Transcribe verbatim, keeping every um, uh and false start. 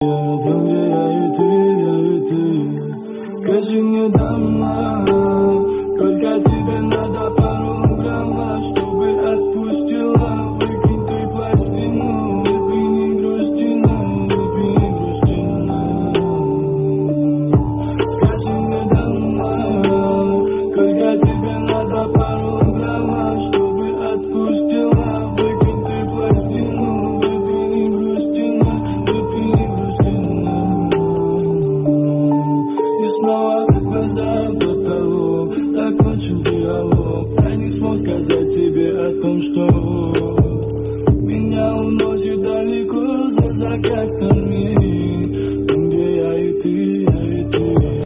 Там, где я и ты, я и ты. Скажи мне, давно, только тебе надо пару граммов, чтобы отпустила. Выкинь ты пластину.